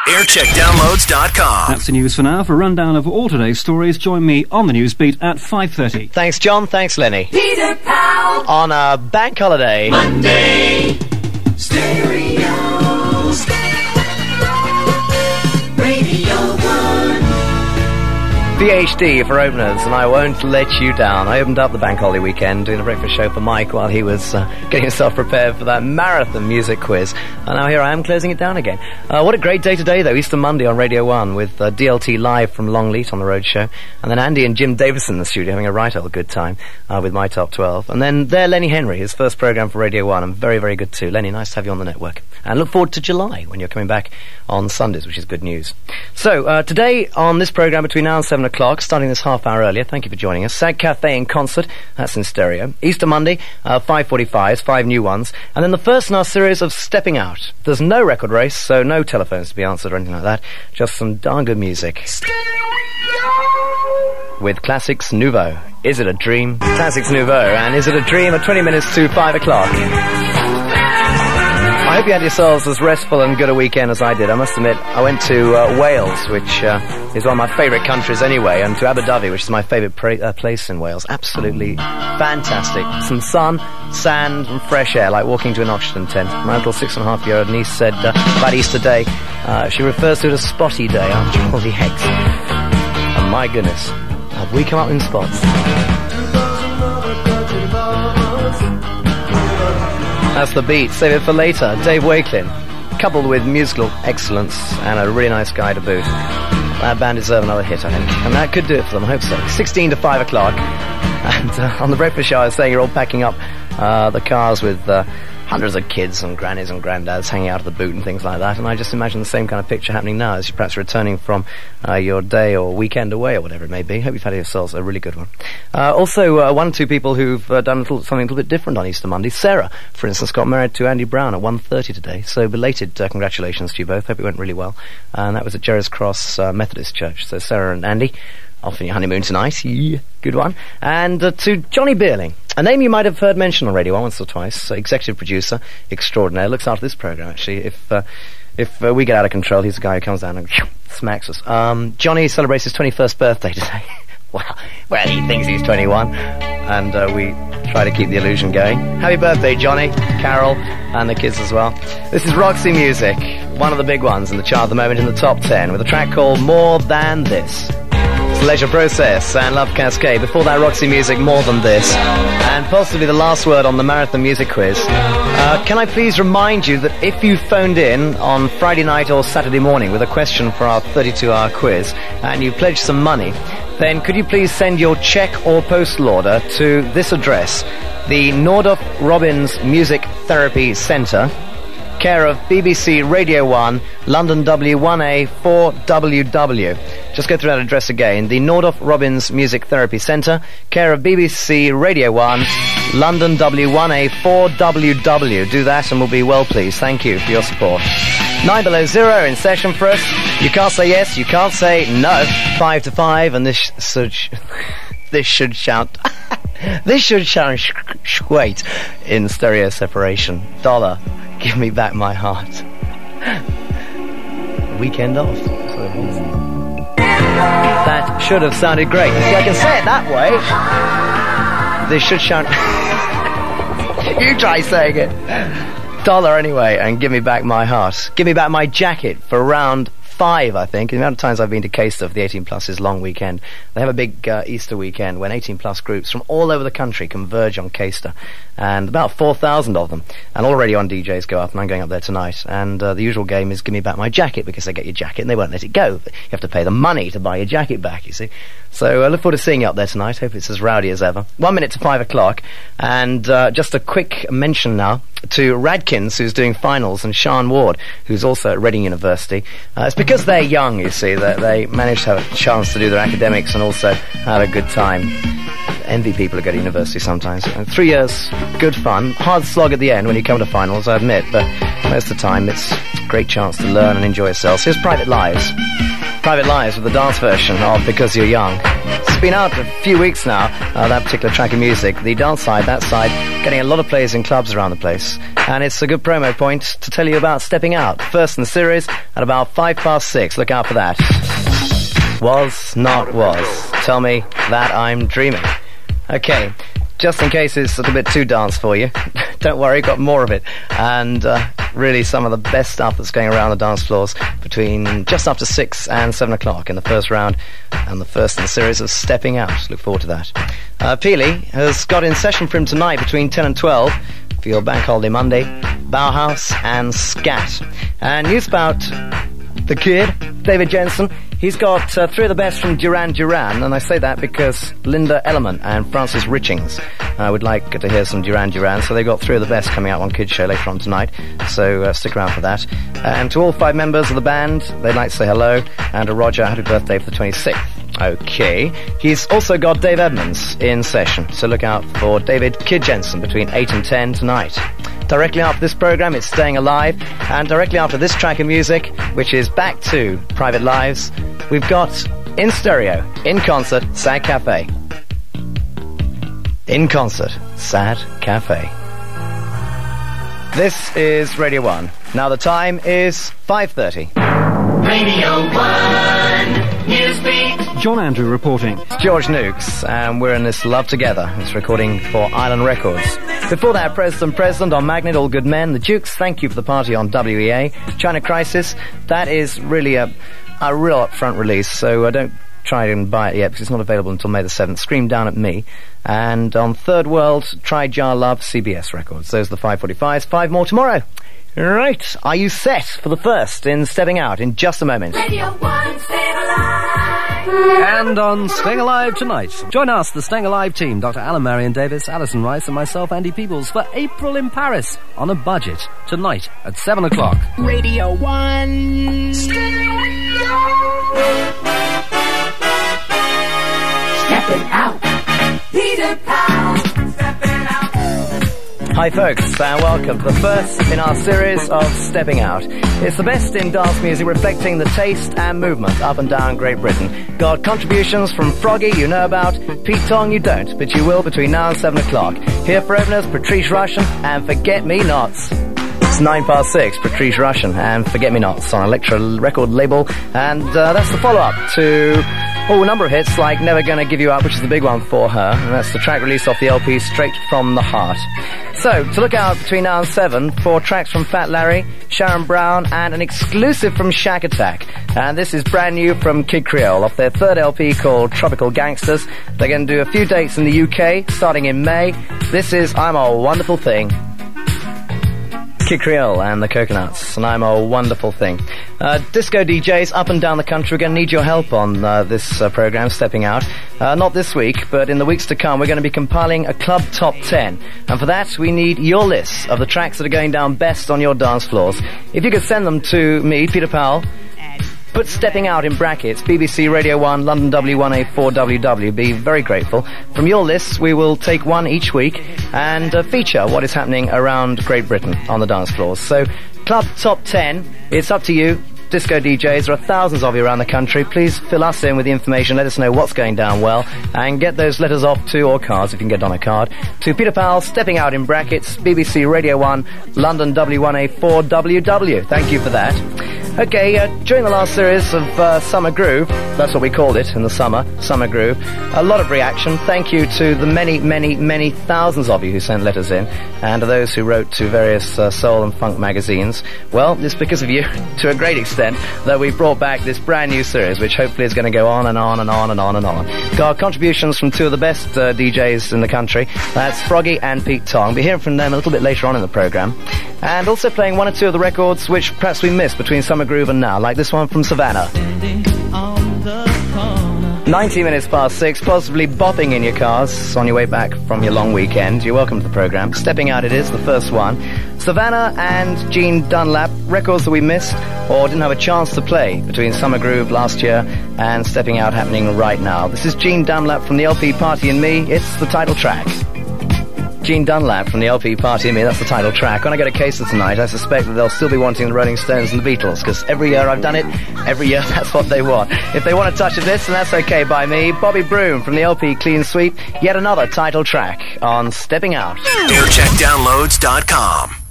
aircheckdownloads.com. That's the news for now. For a rundown of all today's stories, join me on the news beat at 5:30. Thanks, John. Thanks, Lenny. Peter Powell. On a bank holiday. Monday. Stereo. Radio 1. PhD for openers, and I won't let you down. I opened up the bank holiday weekend doing a breakfast show for Mike while he was getting himself prepared for that marathon music quiz. And now here I am closing it down again. What a great day today, though. Easter Monday on Radio 1 with DLT live from Longleat on the road show. And then Andy and Jim Davison in the studio having a right old good time with my top 12. And then there, Lenny Henry, his first programme for Radio 1. And very, very good too. Lenny, nice to have you on the network. And look forward to July when you're coming back on Sundays, which is good news. So, today on this programme between now and 7 o'clock, starting this half hour earlier, thank you for joining us, Sag Cafe in concert, that's in stereo. Easter Monday, 5:45s, 5 new ones. And then the first in our series of Stepping Out. There's no record race, so no telephones to be answered or anything like that. Just some darn good music. With Classics Nouveau. Is It a Dream? Classics Nouveau. And Is It a Dream at 20 minutes to 5 o'clock. I hope you had yourselves as restful and good a weekend as I did. I must admit, I went to Wales, which is one of my favourite countries anyway, and to Abu Dhabi, which is my favourite place in Wales. Absolutely fantastic. Some sun, sand, and fresh air, like walking to an oxygen tent. My little 6.5-year-old niece said about Easter Day, she refers to it as Spotty Day after all the eggs. And my goodness, have we come up in spots. That's the beat. Save it for later. Dave Wakelin, coupled with musical excellence and a really nice guy to boot. That band deserve another hit, I think. And that could do it for them, I hope so. 16 to 5 o'clock. And on the breakfast show, I was saying you're all packing up the cars with hundreds of kids and grannies and granddads hanging out of the boot and things like that. And I just imagine the same kind of picture happening now as you're perhaps returning from your day or weekend away or whatever it may be. Hope you've had yourselves a really good one. Also, one or two people who've done something a little bit different on Easter Monday. Sarah, for instance, got married to Andy Brown at 1:30 today. So belated congratulations to you both. Hope it went really well. And that was at Jerry's Cross Methodist Church. So Sarah and Andy, off on your honeymoon tonight. Yeah, good one. And to Johnny Beerling, a name you might have heard mentioned on Radio 1 once or twice, executive producer extraordinaire, looks after this programme actually. If we get out of control, he's the guy who comes down and smacks us. Johnny celebrates his 21st birthday today. Well, he thinks he's 21, and we try to keep the illusion going. Happy birthday, Johnny, Carol, and the kids as well. This is Roxy Music, one of the big ones in the chart at the moment in the top 10, with a track called More Than This. Leisure Process and Love Cascade. Before that, Roxy Music, More Than This. And possibly the last word on the Marathon Music Quiz. Can I please remind you that if you phoned in on Friday night or Saturday morning with a question for our 32-hour quiz and you pledged some money, then could you please send your cheque or postal order to this address, the Nordoff Robbins Music Therapy Centre, care of BBC Radio 1, London W1A 4WW. Just go through that address again. The Nordoff Robbins Music Therapy Centre, care of BBC Radio 1, London W1A 4WW. Do that and we'll be well pleased. Thank you for your support. 9 below 0 in session for us. You can't say yes, you can't say no. 5 to 5, and this should shout... This should sound wait in stereo separation. Dollar, give me back my heart. Weekend off. That's what it was. That should have sounded great. See, I can say it that way. This should sound... You try saying it. Dollar anyway, and give me back my heart. Give me back my jacket for round 5, I think. The amount of times I've been to Caister for the 18 Plus's long weekend. They have a big Easter weekend when 18 plus groups from all over the country converge on Caister, and about 4,000 of them, and already on DJs go up, and I'm going up there tonight. And the usual game is give me back my jacket, because they get your jacket and they won't let it go. You have to pay them money to buy your jacket back, you see. So I look forward to seeing you up there tonight. Hope it's as rowdy as ever. 1 minute to 5 o'clock, and just a quick mention now to Radkins, who's doing finals, and Sean Ward, who's also at Reading University. It's because they're young, you see, that they managed to have a chance to do their academics and also have a good time. Envy people who go to university sometimes. 3 years, good fun. Hard slog at the end when you come to finals, I admit, but most of the time it's a great chance to learn and enjoy yourself. So here's Private Lives. Private Lives with the dance version of Because You're Young. It's been out a few weeks now, that particular track of music. The dance side, that side, getting a lot of plays in clubs around the place. And it's a good promo point to tell you about Stepping Out. First in the series at about 6:05. Look out for that. Was, not was. Tell me that I'm dreaming. Okay, just in case it's a little bit too dance for you, don't worry, got more of it. And really some of the best stuff that's going around the dance floors between just after 6 and 7 o'clock in the first round, and the first in the series of Stepping Out. Look forward to that. Peely has got in session for him tonight between 10 and 12 for your Bank Holiday Monday, Bauhaus and Scat. And news about the kid, David Jensen. He's got 3 of the best from Duran Duran, and I say that because Linda Ellerman and Francis Richings would like to hear some Duran Duran, so they've got 3 of the best coming out on Kids Show later on tonight, so stick around for that. And to all 5 members of the band, they'd like to say hello, and to Roger, happy birthday for the 26th. Okay, he's also got Dave Edmonds in session, so look out for David Kid Jensen between 8 and 10 tonight. Directly after this program, it's Staying Alive, and directly after this track of music, which is Back to Private Lives, we've got in stereo, in concert, Sad Cafe. In concert, Sad Cafe. This is Radio 1. Now the time is 5:30. Radio 1 Newsbeat. John Andrew reporting. It's George Nukes, and we're in this Love Together. It's recording for Island Records. Before that, President on Magnet, All Good Men. The Dukes, Thank You for the Party on WEA. China Crisis, that is really a real upfront release, so don't try and buy it yet because it's not available until May the 7th. Scream Down at Me. And on Third World, Try Jar Love, CBS Records. Those are the 5:45s. 5 more tomorrow. Right, are you set for the first in Stepping Out in just a moment? Radio 1, stay alive. And on Staying Alive tonight, join us, the Staying Alive team, Dr. Alan Marion Davis, Alison Rice and myself, Andy Peebles, for April in Paris on a budget tonight at 7 o'clock. Radio 1. Stepping out. Peter Powell. Stepping out. Hi folks, and welcome to the first in our series of Stepping Out. It's the best in dance music reflecting the taste and movement up and down Great Britain. Got contributions from Froggy you know about, Pete Tong you don't, but you will between now and 7 o'clock. Here for openers, Patrice Rushen and Forget Me Nots. It's 6:09, Patrice Rushen and Forget Me Nots on Elektra record label, and that's the follow-up to a number of hits like Never Gonna Give You Up, which is the big one for her, and that's the track released off the LP Straight From the Heart. So, to look out between now and 7 for tracks from Fat Larry, Sharon Brown, and an exclusive from Shack Attack. And this is brand new from Kid Creole off their 3rd LP called Tropical Gangsters. They're going to do a few dates in the UK starting in May. This is I'm a Wonderful Thing. Kid Creole and the Coconuts, and I'm a Wonderful Thing. Disco DJs up and down the country, we're going to need your help on this program, Stepping Out. Not this week, but in the weeks to come, we're going to be compiling a club top 10. And for that, we need your list of the tracks that are going down best on your dance floors. If you could send them to me, Peter Powell, put Stepping Out in brackets, BBC Radio 1, London W1A4WW. Be very grateful. From your lists, we will take one each week and feature what is happening around Great Britain on the dance floors. So, Club Top 10, it's up to you. Disco DJs, there are thousands of you around the country. Please fill us in with the information, let us know what's going down well, and get those letters off to, or cards if you can get it on a card, to Peter Powell, Stepping Out in brackets, BBC Radio 1, London W1A4WW. Thank you for that. Okay, during the last series of Summer Groove, that's what we called it in the summer, Summer Groove, a lot of reaction. Thank you to the many, many, many thousands of you who sent letters in, and to those who wrote to various soul and funk magazines. Well, it's because of you, to a great extent, that we brought back this brand new series, which hopefully is going to go on and on and on and on and on. Got contributions from 2 of the best DJs in the country. That's Froggy and Pete Tong. We'll hear from them a little bit later on in the program. And also playing 1 or 2 of the records which perhaps we missed between Summer Groove and now, like this one from Savannah. 19 minutes past 6, possibly bopping in your cars on your way back from your long weekend. You're welcome to the program. Stepping Out it is, the first one. Savannah and Gene Dunlap, records that we missed or didn't have a chance to play between Summer Groove last year and Stepping Out happening right now. This is Gene Dunlap from the LP Party and Me. It's the title track. Gene Dunlap from the LP Party and Me, that's the title track. When I go to Caser tonight, I suspect that they'll still be wanting the Rolling Stones and the Beatles, because every year I've done it, every year that's what they want. If they want a touch of this, then that's okay by me. Bobby Broom from the LP Clean Sweep, yet another title track on Stepping Out. AirCheckDownloads.com